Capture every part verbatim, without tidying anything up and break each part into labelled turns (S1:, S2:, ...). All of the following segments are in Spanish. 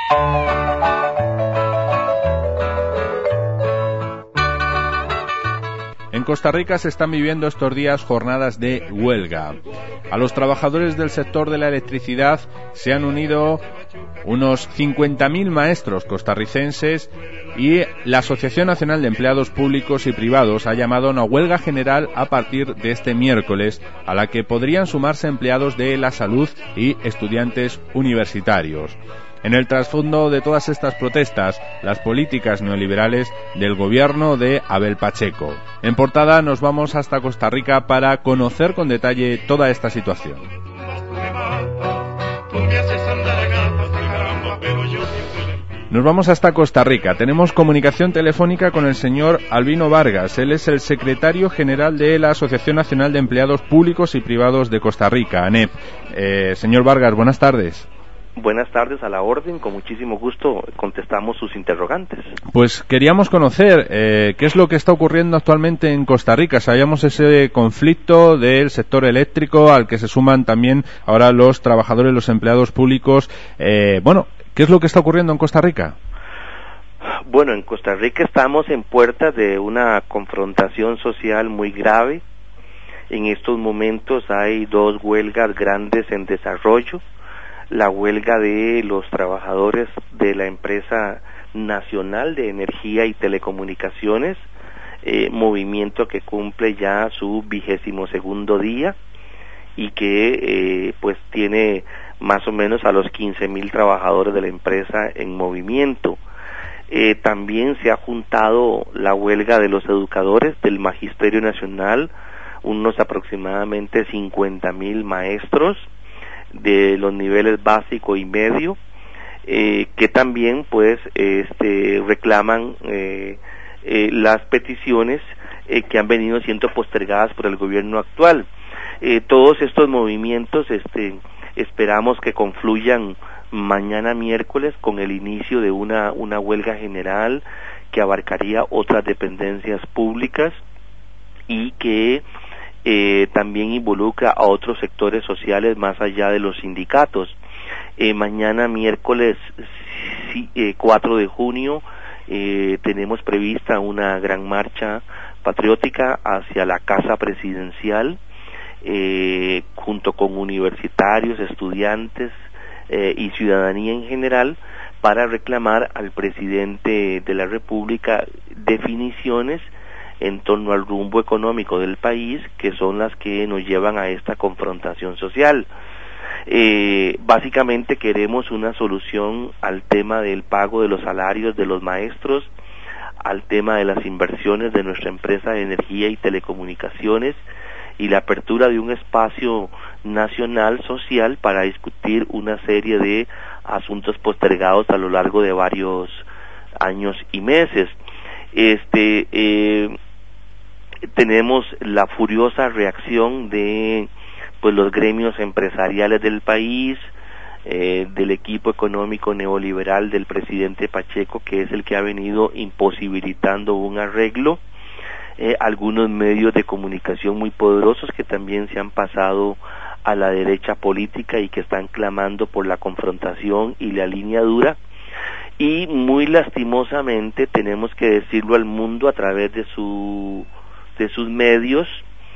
S1: En Costa Rica se están viviendo estos días jornadas de huelga. A los trabajadores del sector de la electricidad se han unido unos cincuenta mil maestros costarricenses y la Asociación Nacional de Empleados Públicos y Privados ha llamado a una huelga general a partir de este miércoles, a la que podrían sumarse empleados de la salud y estudiantes universitarios. En el trasfondo de todas estas protestas, las políticas neoliberales del gobierno de Abel Pacheco. En portada nos vamos hasta Costa Rica para conocer con detalle toda esta situación. Nos vamos hasta Costa Rica. Tenemos comunicación telefónica con el señor Albino Vargas. Él es el secretario general de la Asociación Nacional de Empleados Públicos y Privados de Costa Rica, ANEP. Eh, señor Vargas, buenas tardes.
S2: Buenas tardes, a la orden, con muchísimo gusto contestamos sus interrogantes.
S1: Pues queríamos conocer eh, qué es lo que está ocurriendo actualmente en Costa Rica. Sabíamos ese conflicto del sector eléctrico al que se suman también ahora los trabajadores, los empleados públicos. Eh, bueno, ¿qué es lo que está ocurriendo en Costa Rica?
S2: Bueno, en Costa Rica estamos en puertas de una confrontación social muy grave. En estos momentos hay dos huelgas grandes en desarrollo. La huelga de los trabajadores de la empresa nacional de energía y telecomunicaciones, eh, movimiento que cumple ya su vigésimo segundo día y que eh, pues tiene más o menos a los quince mil trabajadores de la empresa en movimiento. Eh, también se ha juntado la huelga de los educadores del Magisterio Nacional, unos aproximadamente cincuenta mil maestros de los niveles básico y medio, eh, que también pues este reclaman eh, eh, las peticiones eh, que han venido siendo postergadas por el gobierno actual. Eh, todos estos movimientos este esperamos que confluyan mañana miércoles con el inicio de una una huelga general que abarcaría otras dependencias públicas y que Eh, también involucra a otros sectores sociales más allá de los sindicatos. Eh, mañana miércoles sí, eh, cuatro de junio eh, tenemos prevista una gran marcha patriótica hacia la Casa Presidencial, eh, junto con universitarios, estudiantes eh, y ciudadanía en general, para reclamar al presidente de la República definiciones en torno al rumbo económico del país, que son las que nos llevan a esta confrontación social. Eh, básicamente queremos una solución al tema del pago de los salarios de los maestros, al tema de las inversiones de nuestra empresa de energía y telecomunicaciones y la apertura de un espacio nacional social para discutir una serie de asuntos postergados a lo largo de varios años y meses. Este eh, tenemos la furiosa reacción de pues los gremios empresariales del país, eh, del equipo económico neoliberal del presidente Pacheco, que es el que ha venido imposibilitando un arreglo, eh, algunos medios de comunicación muy poderosos que también se han pasado a la derecha política y que están clamando por la confrontación y la línea dura. Y muy lastimosamente tenemos que decirlo al mundo a través de su de sus medios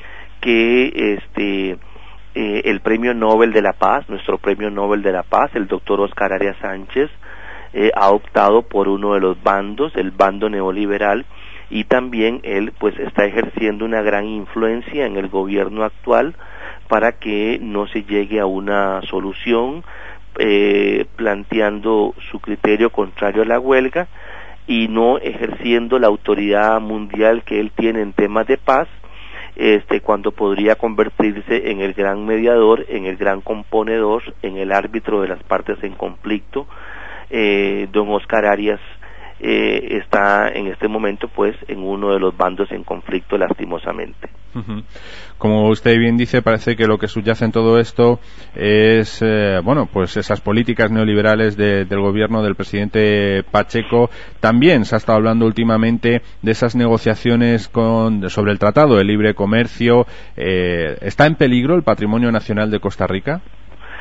S2: que este eh, el Premio Nobel de la Paz, nuestro Premio Nobel de la Paz, el doctor Oscar Arias Sánchez, eh, ha optado por uno de los bandos, el bando neoliberal, y también él pues está ejerciendo una gran influencia en el gobierno actual para que no se llegue a una solución, Eh, planteando su criterio contrario a la huelga y no ejerciendo la autoridad mundial que él tiene en temas de paz, este cuando podría convertirse en el gran mediador, en el gran componedor, en el árbitro de las partes en conflicto. eh, don Oscar Arias eh, está en este momento pues en uno de los bandos en conflicto, lastimosamente.
S1: Uh-huh. Como usted bien dice, parece que lo que subyace en todo esto es, eh, bueno, pues esas políticas neoliberales de, del gobierno del presidente Pacheco. También se ha estado hablando últimamente de esas negociaciones con, sobre el Tratado de Libre Comercio. Eh, ¿Está en peligro el patrimonio nacional de Costa Rica?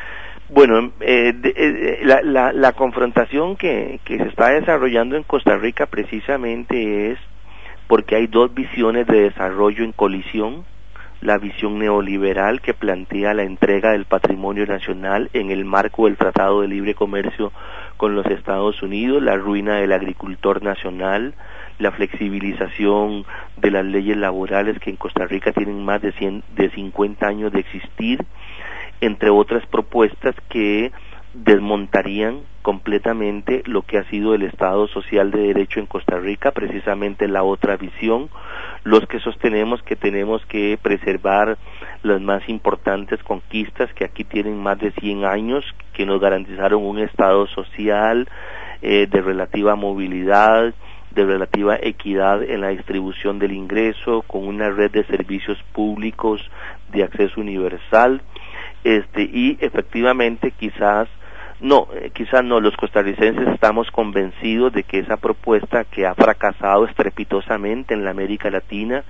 S2: Bueno, eh, de, eh, la, la, la confrontación que, que se está desarrollando en Costa Rica precisamente es porque hay dos visiones de desarrollo en colisión: la visión neoliberal, que plantea la entrega del patrimonio nacional en el marco del Tratado de Libre Comercio con los Estados Unidos, la ruina del agricultor nacional, la flexibilización de las leyes laborales que en Costa Rica tienen más de, cien, de cincuenta años de existir, entre otras propuestas que desmontarían completamente lo que ha sido el Estado Social de Derecho en Costa Rica, precisamente la otra visión, los que sostenemos que tenemos que preservar las más importantes conquistas que aquí tienen más de cien años, que nos garantizaron un Estado social eh, de relativa movilidad, de relativa equidad en la distribución del ingreso, con una red de servicios públicos de acceso universal, este y efectivamente quizás no, eh, quizás no, los costarricenses estamos convencidos de que esa propuesta, que ha fracasado estrepitosamente en la América Latina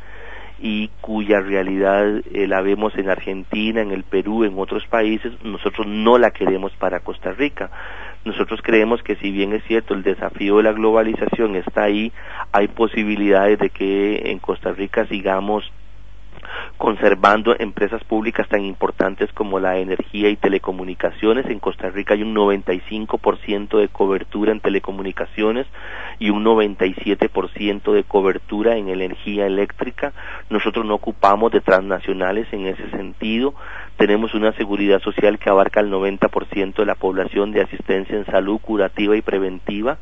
S2: y cuya realidad eh, la vemos en Argentina, en el Perú, en otros países, nosotros no la queremos para Costa Rica. Nosotros creemos que, si bien es cierto, el desafío de la globalización está ahí, hay posibilidades de que en Costa Rica sigamos conservando empresas públicas tan importantes como la energía y telecomunicaciones. En Costa Rica hay un noventa y cinco por ciento de cobertura en telecomunicaciones y un noventa y siete por ciento de cobertura en energía eléctrica. Nosotros no ocupamos de transnacionales en ese sentido. Tenemos una seguridad social que abarca el noventa por ciento de la población, de asistencia en salud curativa y preventiva,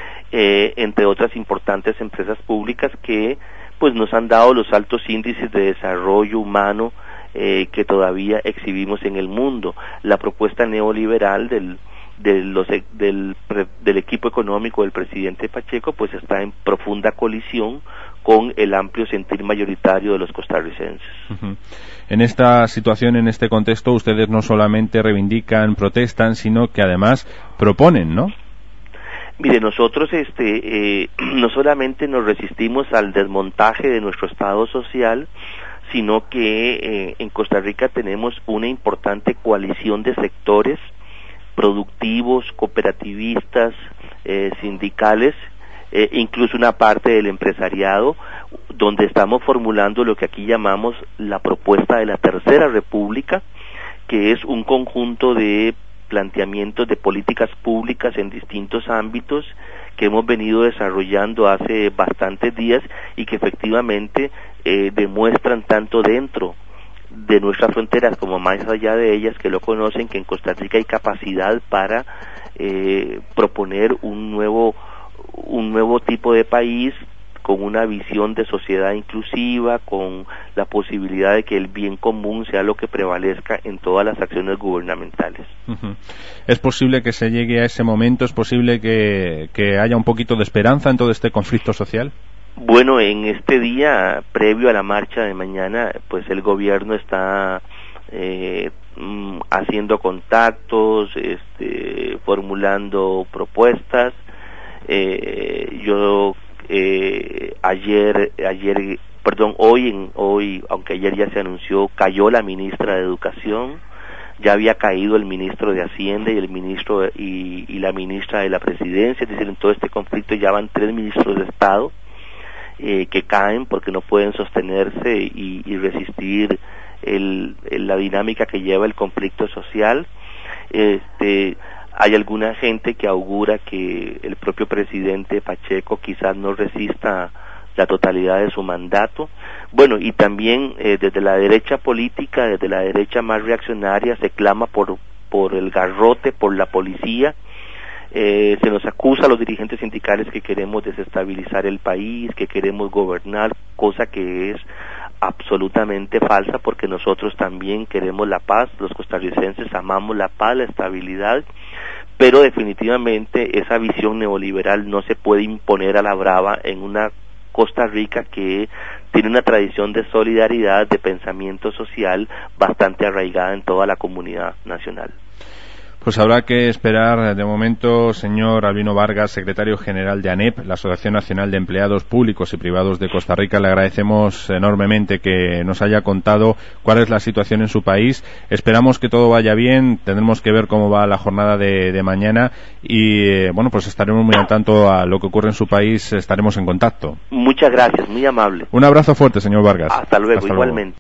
S2: eh, entre otras importantes empresas públicas que pues nos han dado los altos índices de desarrollo humano eh, que todavía exhibimos en el mundo. La propuesta neoliberal del de los, del, del equipo económico del presidente Pacheco pues está en profunda colisión con el amplio sentir mayoritario de los costarricenses.
S1: Uh-huh. En esta situación, en este contexto, ustedes no solamente reivindican, protestan, sino que además proponen, ¿no?
S2: Mire, nosotros este eh, no solamente nos resistimos al desmontaje de nuestro Estado social, sino que eh, en Costa Rica tenemos una importante coalición de sectores productivos, cooperativistas, eh, sindicales, eh, incluso una parte del empresariado, donde estamos formulando lo que aquí llamamos la propuesta de la Tercera República, que es un conjunto de planteamientos de políticas públicas en distintos ámbitos que hemos venido desarrollando hace bastantes días y que efectivamente eh, demuestran tanto dentro de nuestras fronteras como más allá de ellas, que lo conocen, que en Costa Rica hay capacidad para eh, proponer un nuevo un nuevo tipo de país con una visión de sociedad inclusiva, con la posibilidad de que el bien común sea lo que prevalezca en todas las acciones gubernamentales.
S1: Uh-huh. ¿Es posible que se llegue a ese momento? ¿Es posible que, que haya un poquito de esperanza en todo este conflicto social?
S2: Bueno, en este día previo a la marcha de mañana, pues el gobierno está eh, haciendo contactos, este, formulando propuestas. Eh, yo Eh, ayer, ayer, perdón, hoy, en, hoy, aunque ayer ya se anunció, cayó la ministra de Educación, ya había caído el ministro de Hacienda y el ministro de, y, y la ministra de la Presidencia, es decir, en todo este conflicto ya van tres ministros de Estado eh, que caen porque no pueden sostenerse y, y resistir el, el, la dinámica que lleva el conflicto social. Este, hay alguna gente que augura que el propio presidente Pacheco quizás no resista la totalidad de su mandato. Bueno, y también eh, desde la derecha política, desde la derecha más reaccionaria, se clama por, por el garrote, por la policía. Eh, se nos acusa a los dirigentes sindicales que queremos desestabilizar el país, que queremos gobernar, cosa que es absolutamente falsa, porque nosotros también queremos la paz, los costarricenses amamos la paz, la estabilidad, pero definitivamente esa visión neoliberal no se puede imponer a la brava en una Costa Rica que tiene una tradición de solidaridad, de pensamiento social bastante arraigada en toda la comunidad nacional.
S1: Pues habrá que esperar. De momento, señor Albino Vargas, secretario general de ANEP, la Asociación Nacional de Empleados Públicos y Privados de Costa Rica, le agradecemos enormemente que nos haya contado cuál es la situación en su país. Esperamos que todo vaya bien, tendremos que ver cómo va la jornada de, de mañana y, eh, bueno, pues estaremos muy al tanto a lo que ocurre en su país, estaremos en contacto.
S2: Muchas gracias, muy amable.
S1: Un abrazo fuerte, señor Vargas.
S2: Hasta luego,
S1: Hasta
S2: igualmente.
S1: Luego.